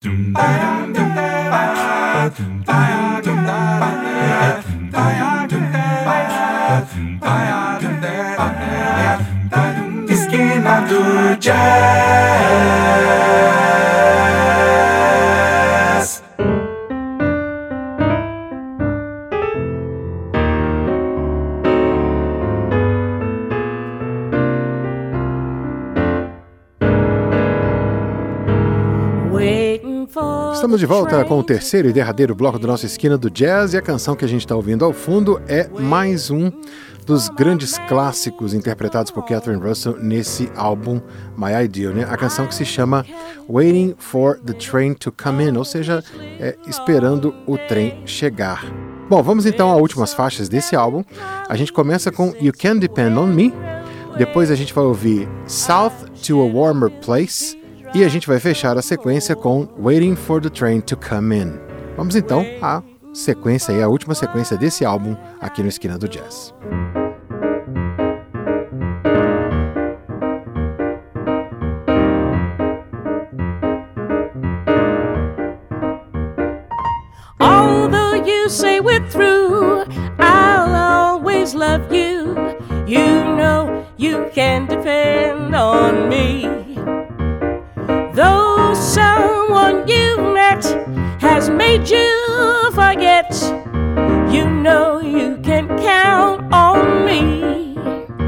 Esquina do Jazz. Estamos de volta com o terceiro e derradeiro bloco do nosso Esquina do Jazz, e a canção que a gente está ouvindo ao fundo é mais um dos grandes clássicos interpretados por Catherine Russell nesse álbum My Ideal, né? A canção que se chama Waiting for the Train to Come In, ou seja, esperando o trem chegar. Bom, vamos então às últimas faixas desse álbum. A gente começa com You Can Depend on Me, depois a gente vai ouvir South to a Warmer Place, e a gente vai fechar a sequência com Waiting for the Train to Come In. Vamos então à sequência e a última sequência desse álbum aqui no Esquina do Jazz. Although you say we're through, I'll always love you. You know you can depend on me. Though someone you've met has made you forget, you know you can count on me.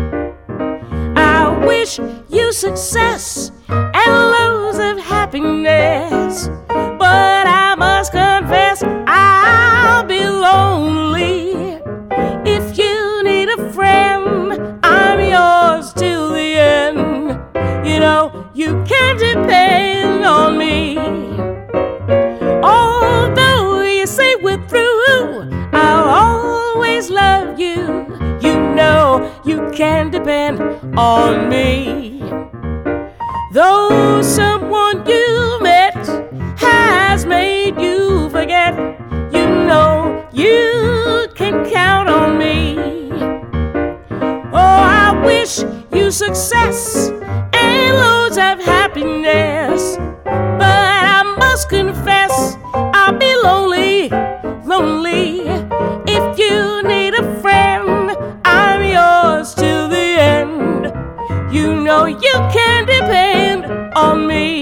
I wish you success and loads of happiness, but I must confess I'll be lonely. If you need a friend, I'm yours till the end. You know you can depend on me. Although you say we're through, I'll always love you. You know you can depend on me. Though someone you met has made you forget, you know you can count on me. Oh, I wish you success and loads of happiness, but I must confess I'll be lonely, lonely. If you need a friend, I'm yours till the end. You know you can depend on me.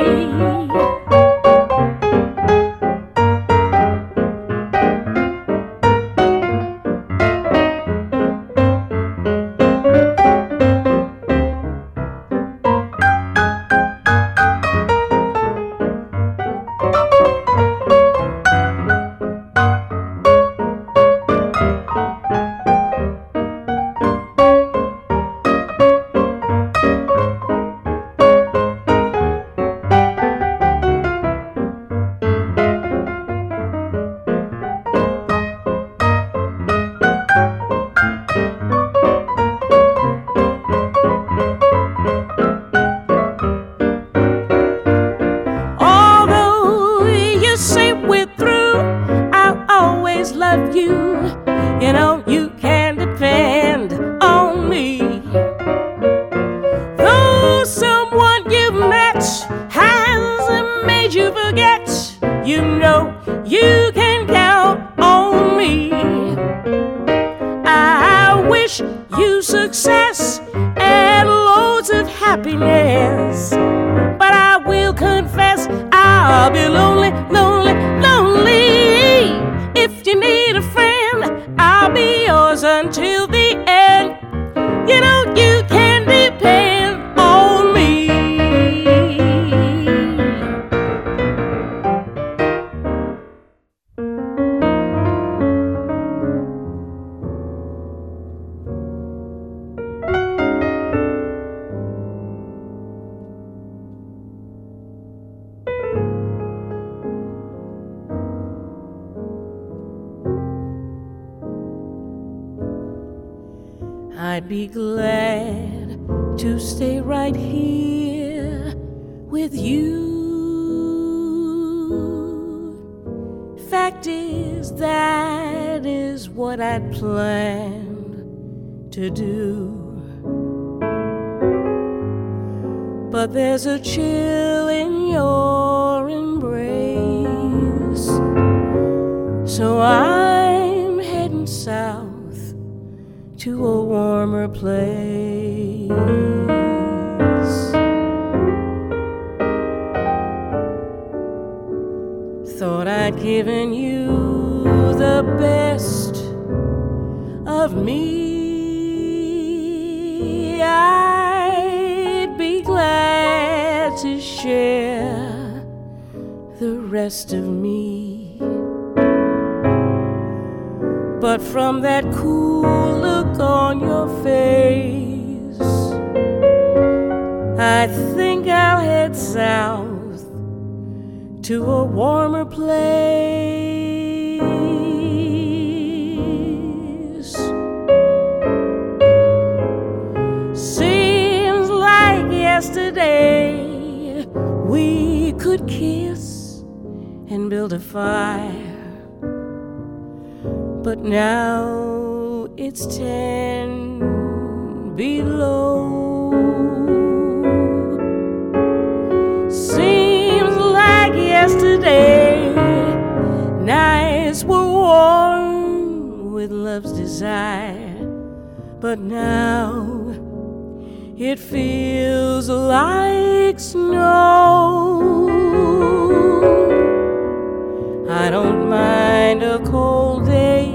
I'd be glad to stay right here with you. Fact is, that is what I'd planned to do. But there's a chill in your embrace, So I'm heading south to a warmer place. Thought I'd given you the best of me. I'd be glad to share the rest of me. But from that cool look on your face, I think I'll head south to a warmer place. Seems like yesterday we could kiss and build a fire, but now it's 10 below. Yesterday, nights were warm with love's desire, but now it feels like snow. I don't mind a cold day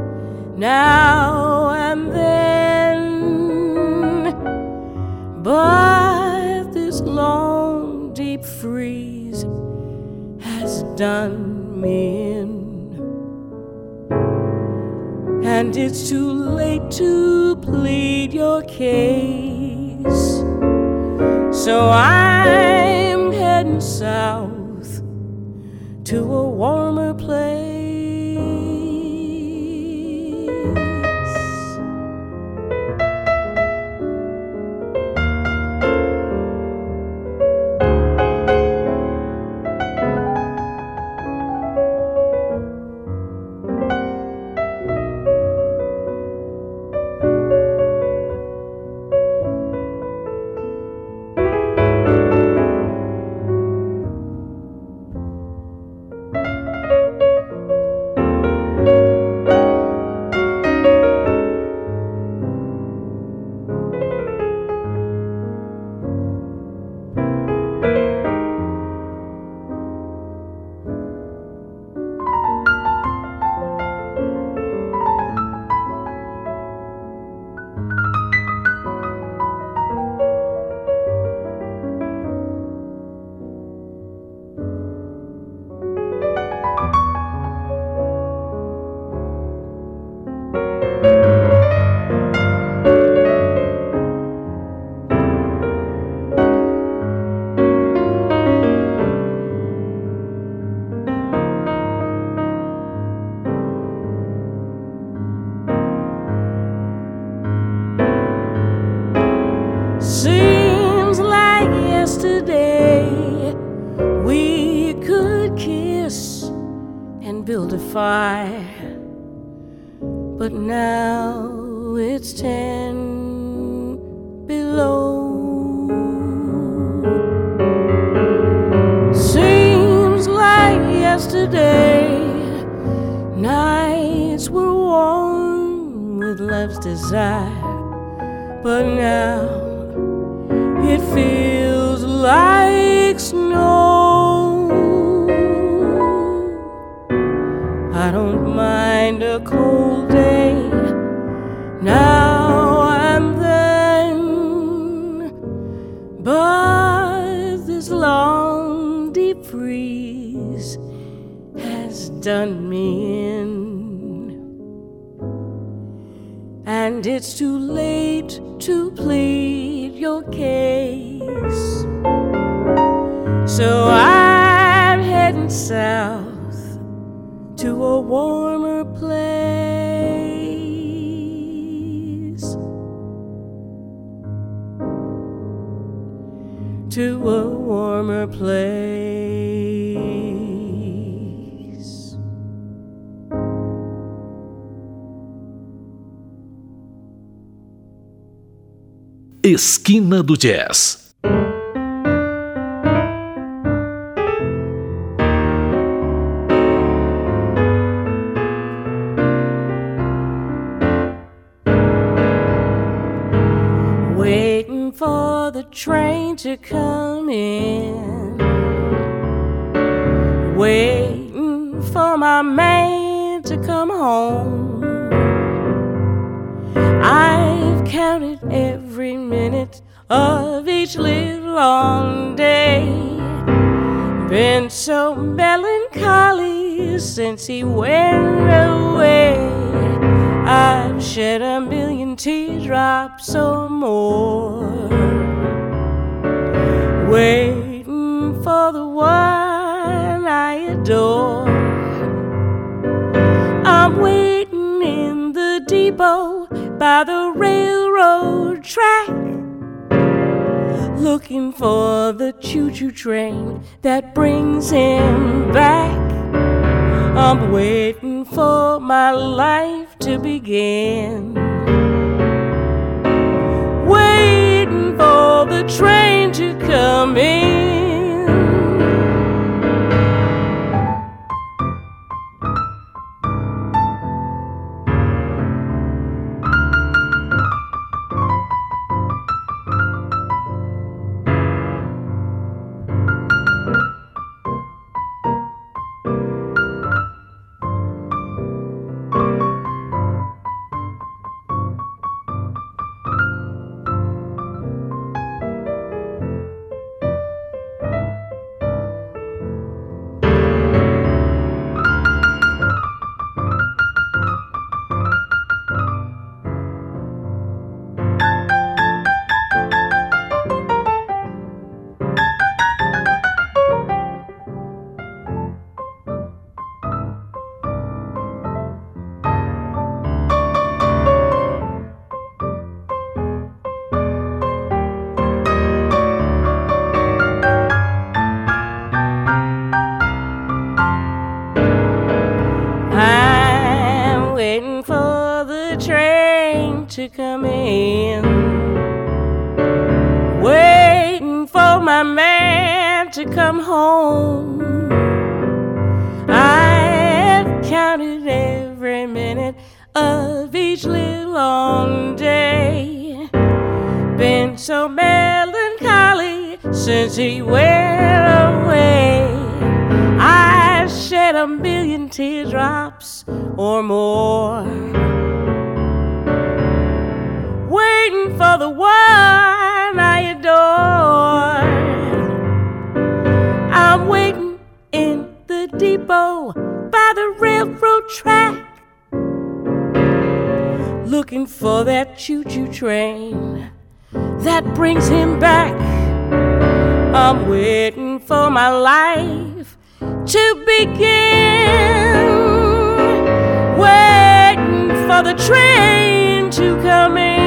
now and then, but this long, deep freeze has done me in, and it's too late to plead your case. So I'm heading south to a warmer place. Seems like yesterday we could kiss and build a fire, but now it's 10 below. Seems like yesterday nights were warm with love's desire, but now it feels like snow. I don't mind a cold day now and then, but this long, deep freeze has done me in, and it's too late to plead your case. So I'm heading south to a warmer place, to a warmer place. Esquina do Jazz. for the train to come in, waiting for my man to come home. I've counted every minute of each livelong day, been so melancholy since he went away. I've shed 1,000,000 teardrops or more, waiting for the one I adore. I'm waiting in the depot by the railroad track, looking for the choo-choo train that brings him back. I'm waiting for my life to begin, waiting for the train to come in. To come in, waiting for my man to come home. I've counted every minute of each livelong day, been so melancholy since he went away. I shed 1,000,000 teardrops or more, waiting for the one I adore. I'm waiting in the depot by the railroad track, looking for that choo-choo train that brings him back. I'm waiting for my life to begin, waiting for the train to come in.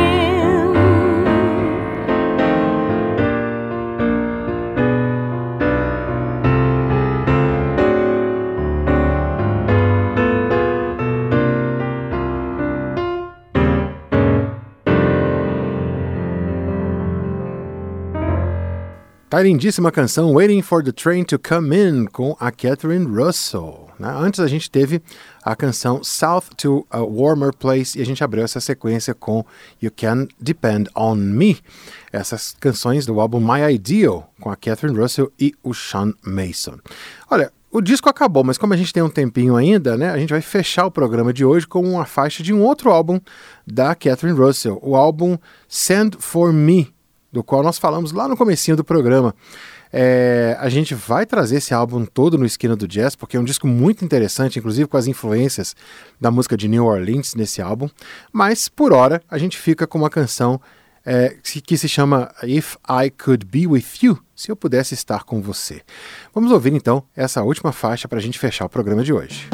Tá lindíssima a canção Waiting for the Train to Come In, com a Catherine Russell. Antes a gente teve a canção South to a Warmer Place e a gente abriu essa sequência com You Can Depend on Me. Essas canções do álbum My Ideal, com a Catherine Russell e o Sean Mason. Olha, o disco acabou, mas como a gente tem um tempinho ainda, né, a gente vai fechar o programa de hoje com uma faixa de um outro álbum da Catherine Russell, o álbum Send For Me, do qual nós falamos lá no comecinho do programa. A gente vai trazer esse álbum todo no Esquina do Jazz, porque é um disco muito interessante, inclusive com as influências da música de New Orleans nesse álbum, mas por hora a gente fica com uma canção que se chama If I Could Be With You, se eu pudesse estar com você. Vamos ouvir então essa última faixa para a gente fechar o programa de hoje.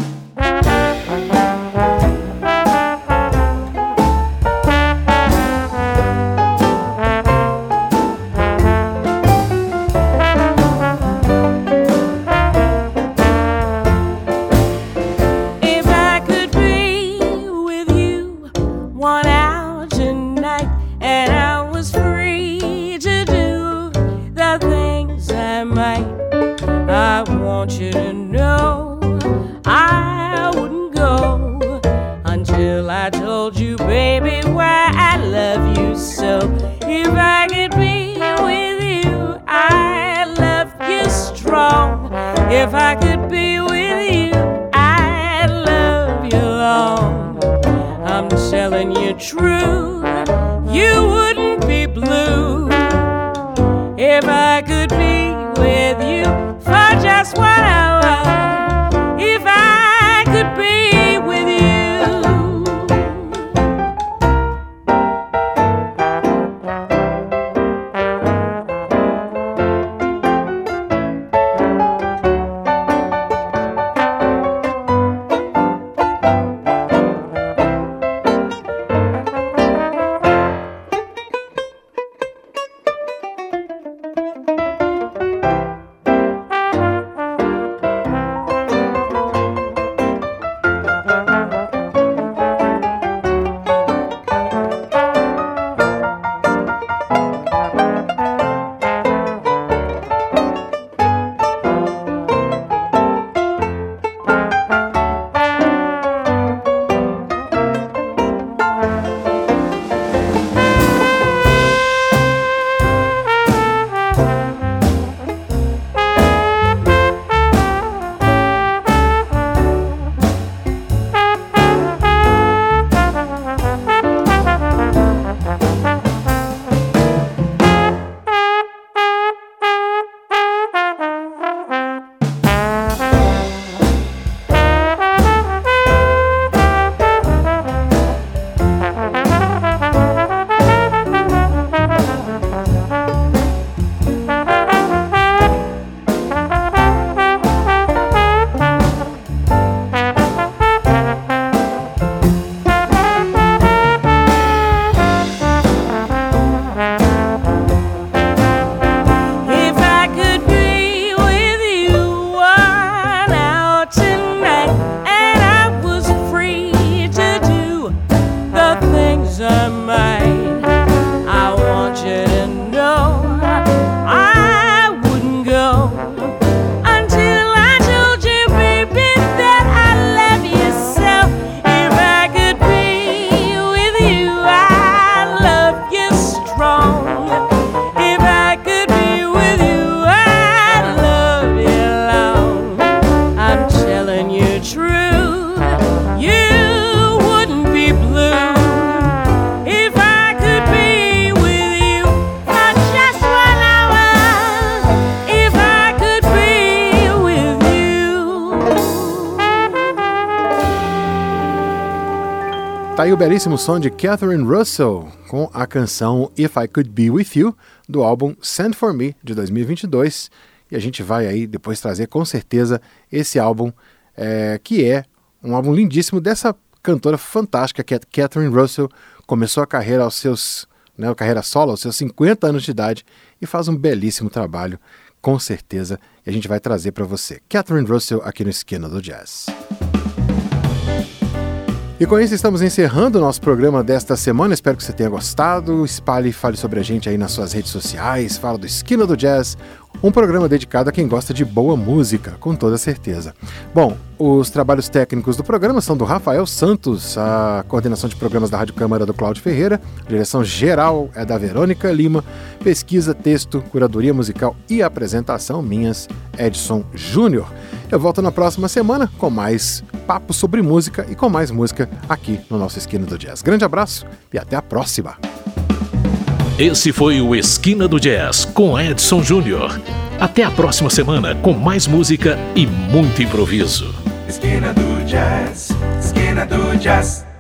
I want you to know I could be with you, I'd love you long. I'm telling you true, you wouldn't be blue if I could be with you for just 1 hour. If I could be with you. Tá aí o belíssimo som de Catherine Russell com a canção If I Could Be With You, do álbum Send For Me, de 2022. E a gente vai aí depois trazer com certeza esse álbum, que é um álbum lindíssimo dessa cantora fantástica que é Catherine Russell. Começou a carreira a carreira solo aos seus 50 anos de idade e faz um belíssimo trabalho, com certeza. E a gente vai trazer para você Catherine Russell aqui no Esquina do Jazz. E com isso estamos encerrando o nosso programa desta semana. Espero que você tenha gostado. Espalhe e fale sobre a gente aí nas suas redes sociais. Fala do Esquina do Jazz, um programa dedicado a quem gosta de boa música, com toda certeza. Bom, os trabalhos técnicos do programa são do Rafael Santos, a coordenação de programas da Rádio Câmara do Cláudio Ferreira, a direção geral é da Verônica Lima, pesquisa, texto, curadoria musical e apresentação minhas, Edson Júnior. Eu volto na próxima semana com mais papo sobre música e com mais música aqui no nosso Esquina do Jazz. Grande abraço e até a próxima! Esse foi o Esquina do Jazz com Edson Júnior. Até a próxima semana com mais música e muito improviso. Esquina do Jazz, Esquina do Jazz.